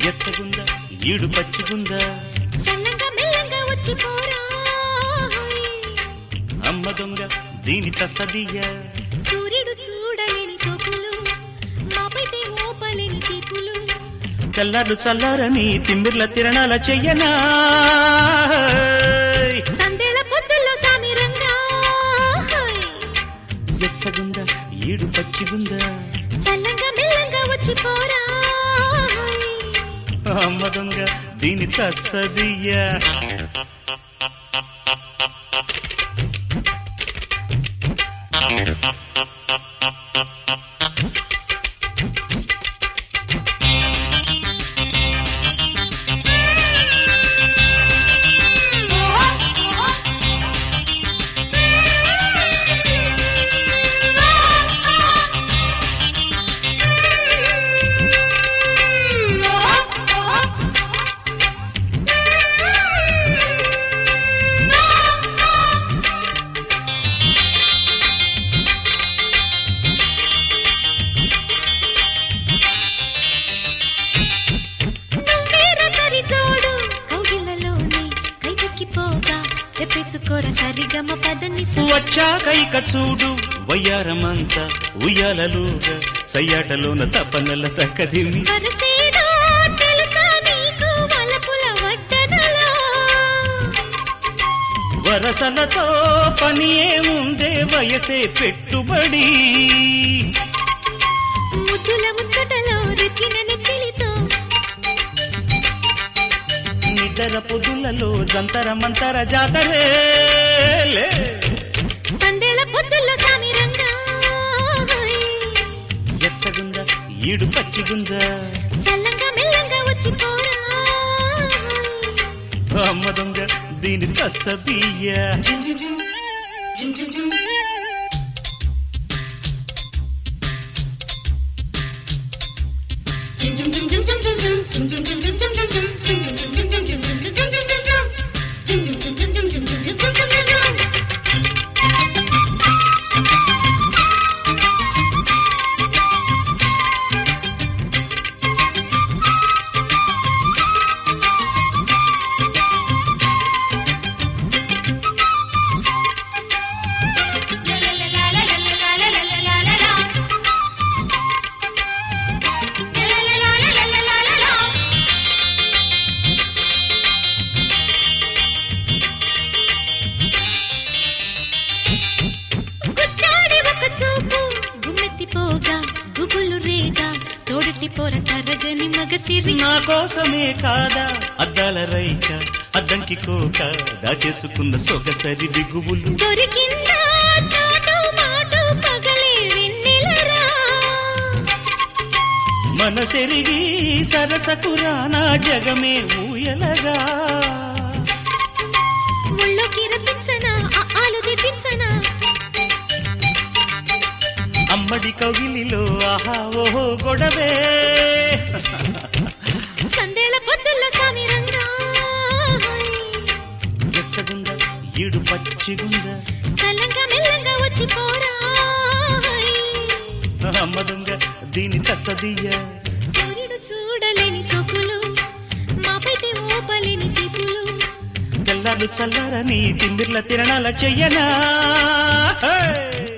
ఎచ్చగుందా ఈడు పచ్చిగుందా చల్లంగా మెల్లంగా వచ్చి పోరా అమ్మ దొంగ దీని తసదియ సూర్యుడు చూడలేని సోకులు మాపైతే మోపలేని తీపులు తెల్లారు చల్లారని తిమ్మిర్ల తిరణాల చెయ్యనా సందేళ పొద్దుల్లో సామిరంగా ఎచ్చగుందా ఈడు పచ్చిగుందా చల్లంగా మెల్లంగా వచ్చి పోరా అమ్మ దొంగ దీని తసదియ చెప్పేసుకోర సరిగమ పదని వచ్చాక ఇక చూడు వయ్యారమంతా ఉయ్యాలలుగా సయ్యాటలోన తపనల తక్కదిమి వరసలతో పని ఏముందే వయసే పెట్టుబడి ముద్దుల ముచ్చటలో రుచిన చెలితో నిద్ర పొద్దులలో జంతర మంతర జాతరే సందేళ పొద్దుల్లో సామిరంగా ఎచ్చగుందా ఈడు పచ్చిగుందా చల్లంగా మెల్లంగా వచ్చి పోరా అమ్మ దొంగ దీని తసదియ నా కోసమే కాదా అద్దాల రైక అద్దంకి కోక దాచేసుకున్న సొగసరి దిగువులు దొరికిందా చాటు మాటు పగలే వెన్నెలరా మనసెరిగి సరసకురానా జగమే ఊయలగా ముళ్ళోకి రప్పించనా ఆలు దిద్దించనా అమ్మడి కవిలిలో ఆహా ఓహో గొడవే సందేళ పొద్దుల్లో సామిరంగా ఎచ్చగుందా ఈడు పచ్చిగుందా చల్లంగా మెల్లంగా వచ్చి పోరా అమ్మ దొంగ దీని తసదియ సూర్యుడు చూడలేని సోకులు మాపైతే మోపలేని తీపులు తెల్లారు చల్లారని తిమ్మిర్ల తిరణాల చెయ్యనా